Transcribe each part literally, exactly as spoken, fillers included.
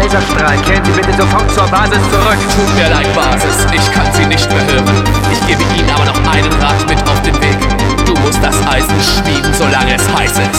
Laserstrahl. Kehren Sie bitte sofort zur Basis zurück. Tut mir leid, Basis, ich kann Sie nicht mehr hören. Ich gebe Ihnen aber noch einen Rat mit auf den Weg. Du musst das Eisen schmieden, solange es heiß ist.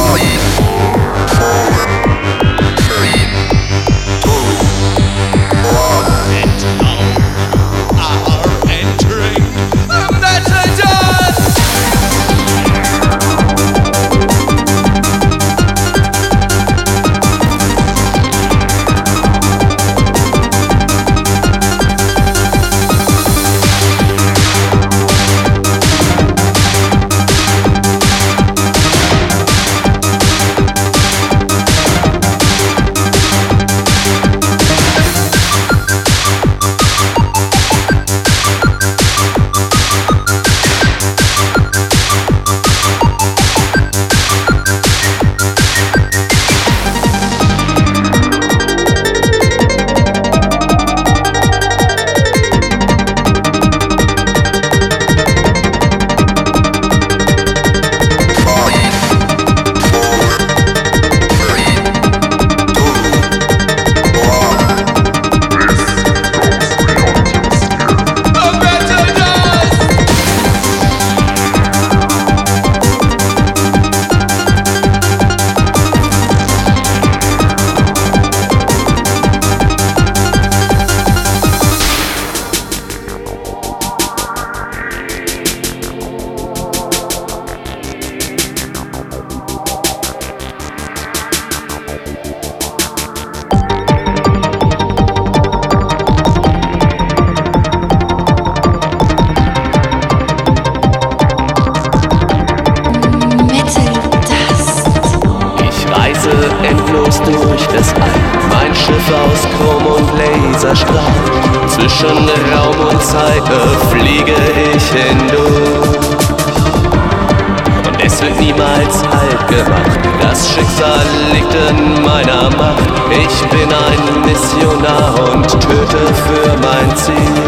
Durch das All, mein Schiff aus Chrom und Laserstrahl. Zwischen Raum und Zeit fliege ich hindurch. Und es wird niemals halt gemacht, das Schicksal liegt in meiner Macht. Ich bin ein Missionar und töte für mein Ziel.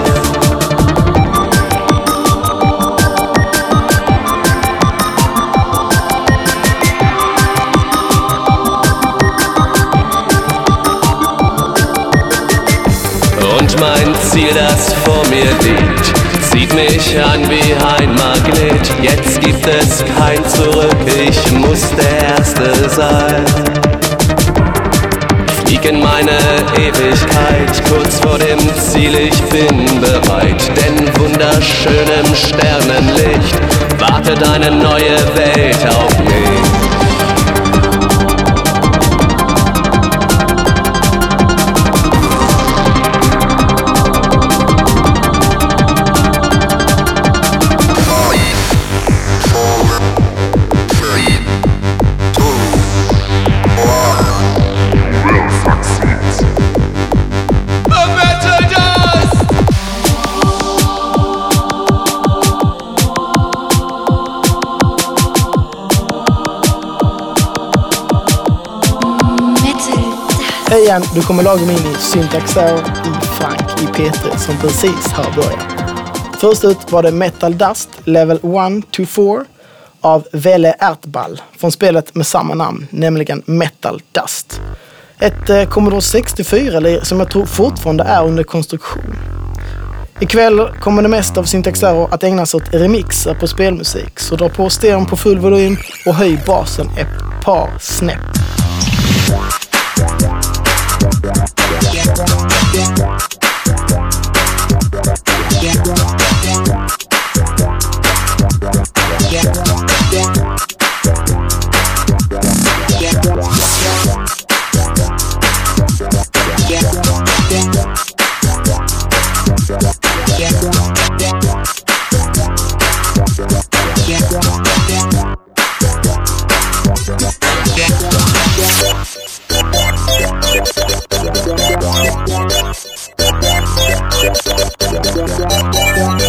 Mein Ziel, das vor mir liegt, zieht mich an wie ein Magnet. Jetzt gibt es kein Zurück, ich muss der Erste sein. Flieg in meine Ewigkeit, kurz vor dem Ziel, ich bin bereit. Denn wunderschön im Sternenlicht wartet eine neue Welt auf mich. Hej igen, du kommer laga mig in i Syntax Error i Frank i P tre som precis har börjat. Först ut var det Metal Dust Level ett till fyra av Vele Ertball från spelet med samma namn, nämligen Metal Dust. Ett eh, Commodore sextiofyra som jag tror fortfarande är under konstruktion. Ikväll kommer det mesta av Syntax Error att ägna sig åt remixer på spelmusik, så dra på stereon på full volym och höj basen ett par snäpp. Yeah.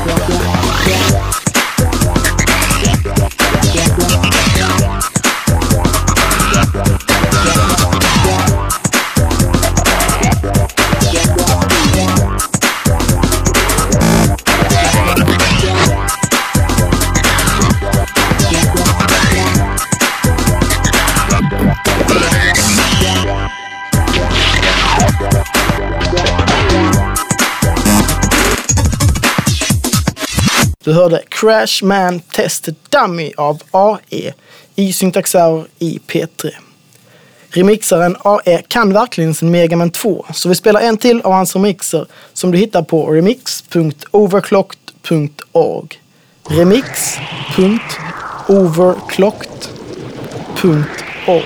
Du hörde Crash Man Test Dummy av A E i Syntaxaur i P tre. Remixaren A E kan verkligen sin Mega Man två, så vi spelar en till av hans remixer som du hittar på remix punkt overclocked punkt org. remix punkt overclocked punkt org.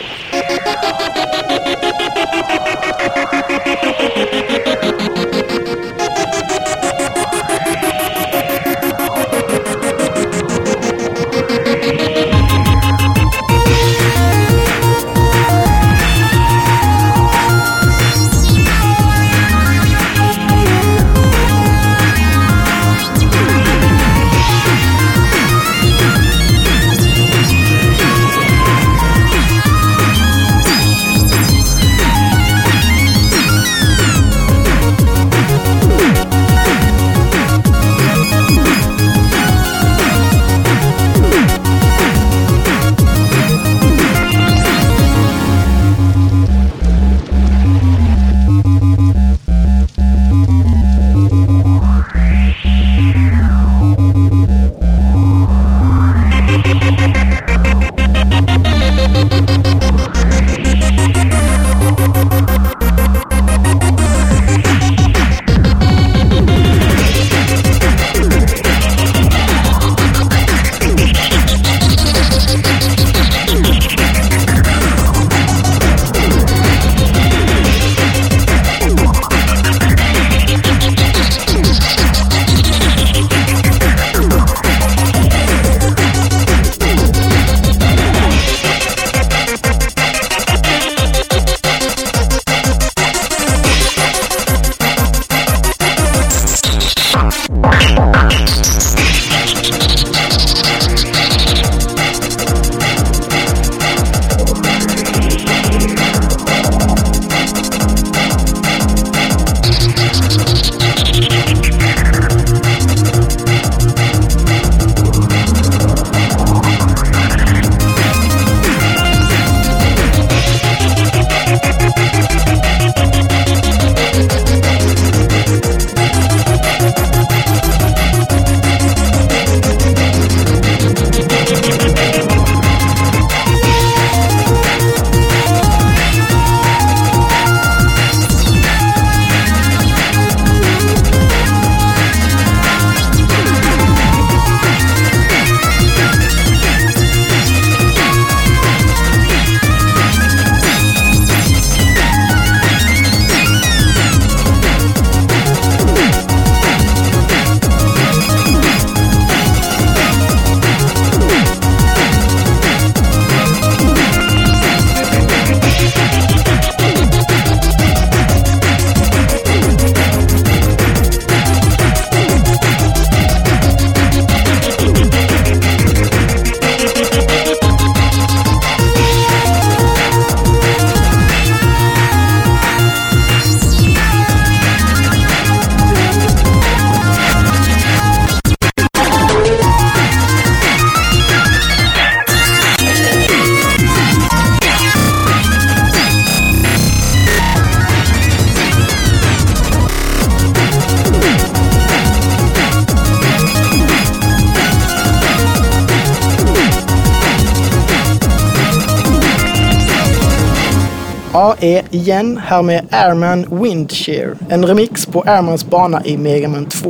A E igen här med Airman Windshear, en remix på Airmans bana i Mega Man två.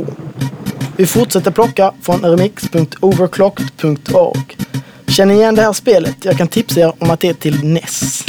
Vi fortsätter plocka från remix punkt overclocked punkt org. Känner igen det här spelet? Jag kan tipsa er om att det är till N E S.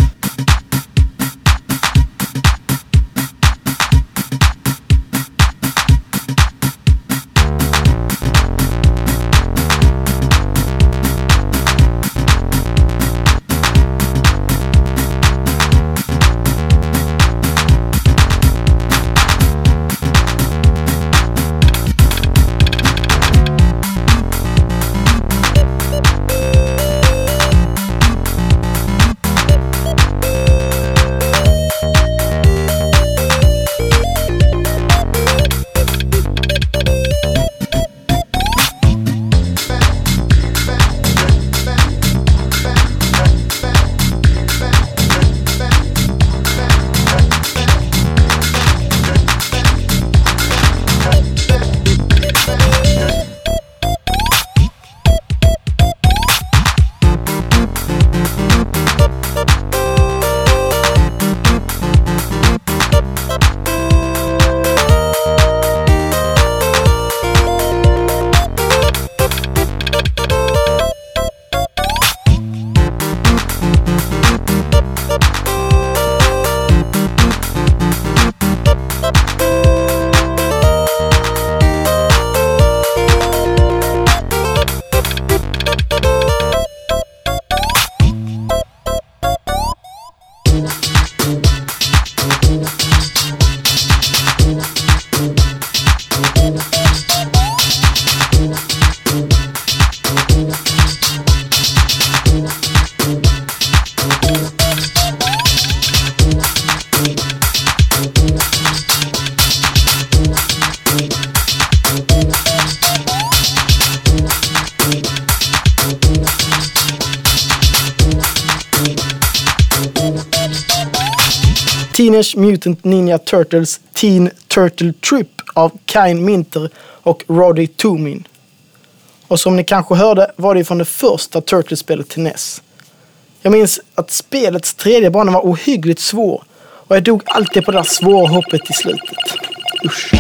Teenage Mutant Ninja Turtles Teen Turtle Trip av Kine Minter och Roddy Toomin. Och som ni kanske hörde var det från det första Turtles-spelet till N E S. Jag minns att spelets tredje bana var ohyggligt svår och jag dog alltid på det där svåra hoppet i slutet. Usch.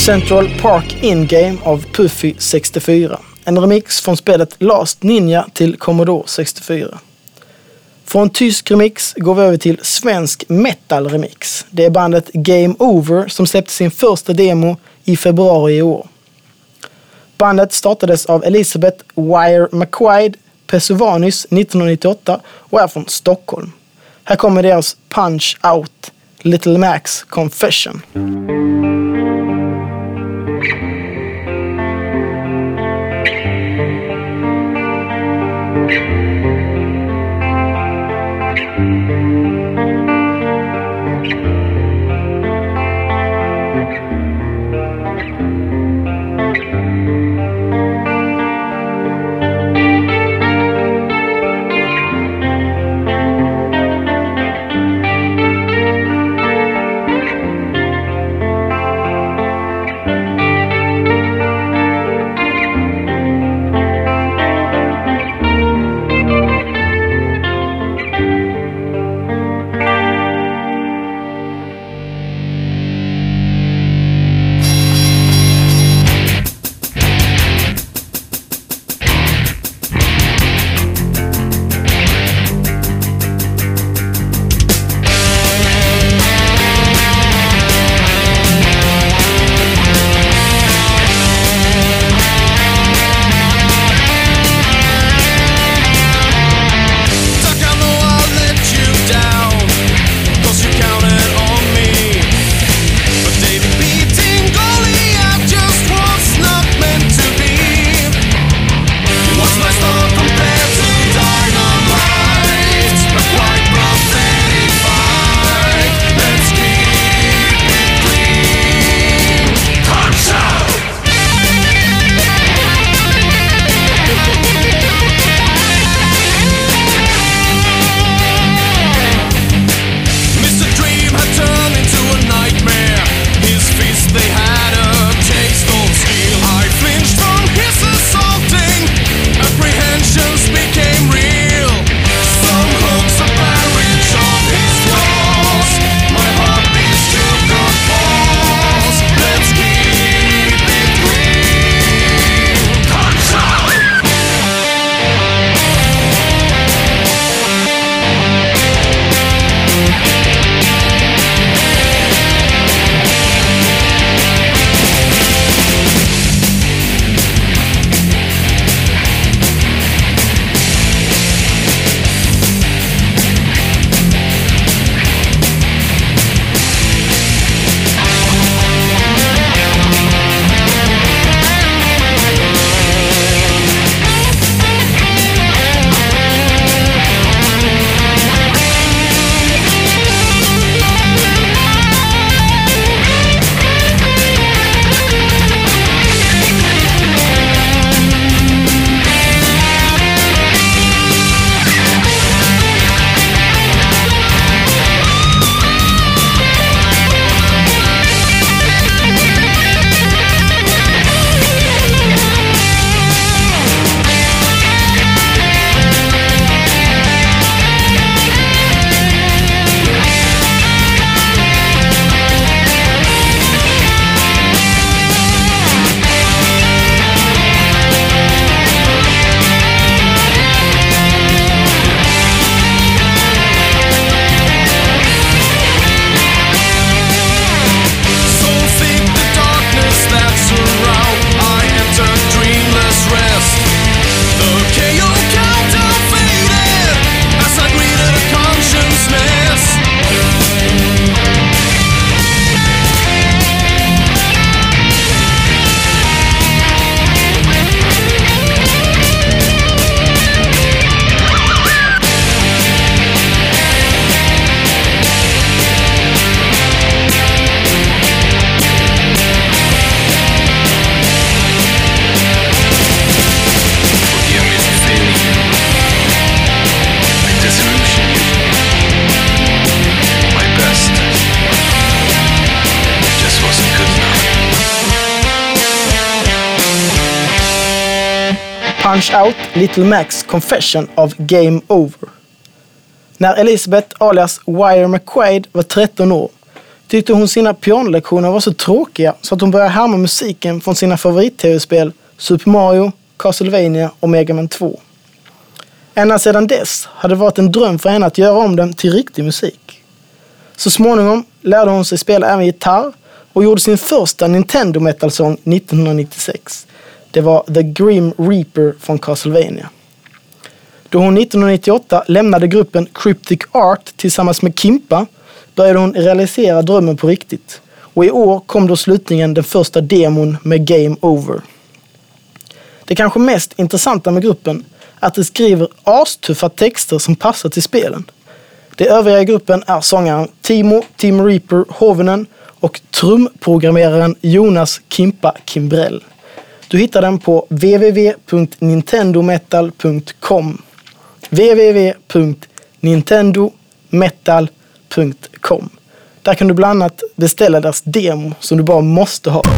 Central Park In-Game av Puffy sextiofyra. En remix från spelet Last Ninja till Commodore sextiofyra. Från tysk remix går vi över till svensk metal-remix. Det är bandet Game Over som släppte sin första demo i februari i år. Bandet startades av Elisabeth Wire McQuaid Pesovanis nittonhundranittioåtta och är från Stockholm. Här kommer deras Punch Out, Little Max Confession. Punch Out, Little Max Confession av Game Over. När Elisabeth alias Wire McQuaid var tretton år tyckte hon sina pianolektioner var så tråkiga så att hon började härma musiken från sina favorit-tv-spel Super Mario, Castlevania och Mega Man två. Ända sedan dess hade det varit en dröm för henne att göra om den till riktig musik. Så småningom lärde hon sig spela även gitarr och gjorde sin första Nintendo Metal-sång nittonhundranittiosex. Det var The Grim Reaper från Castlevania. Då hon nittonhundranittioåtta lämnade gruppen Cryptic Art tillsammans med Kimpa började hon realisera drömmen på riktigt. Och i år kom då slutligen den första demon med Game Over. Det kanske mest intressanta med gruppen är att de skriver astuffa texter som passar till spelen. De övriga i gruppen är sångaren Timo, Team Reaper Hovinen och trumprogrammeraren Jonas Kimpa Kimbrell. Du hittar den på w w w punkt nintendometal punkt com w w w punkt nintendometal punkt com. Där kan du bland annat beställa deras demo som du bara måste ha.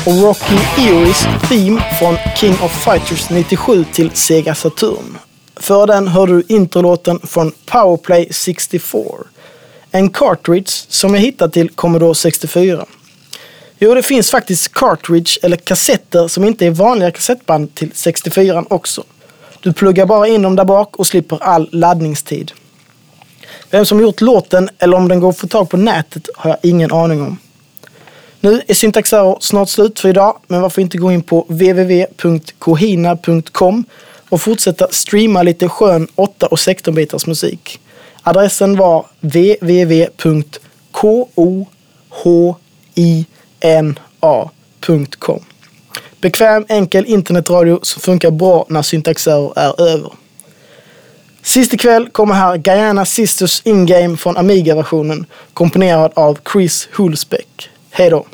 och Rocky Eries Theme från King of Fighters nittiosju till Sega Saturn. För den hör du introlåten från Powerplay sextiofyra, en cartridge som jag hittat till Commodore sextiofyra. Jo, det finns faktiskt cartridge eller kassetter som inte är vanliga kassettband till sextiofyra också. Du pluggar bara in dem där bak och slipper all laddningstid. Vem som gjort låten eller om den går att få tag på nätet har jag ingen aning om. Nu är Syntax Error snart slut för idag, men varför inte gå in på w w w punkt kohina punkt com och fortsätta streama lite skön åtta och sexton bitars musik. Adressen var w w w punkt kohina punkt com. Bekväm, enkel internetradio som funkar bra när Syntax Error är över. Sist ikväll kommer här Guyana Sisters In-Game från Amiga-versionen, komponerad av Chris Hulsbeck. Hej då!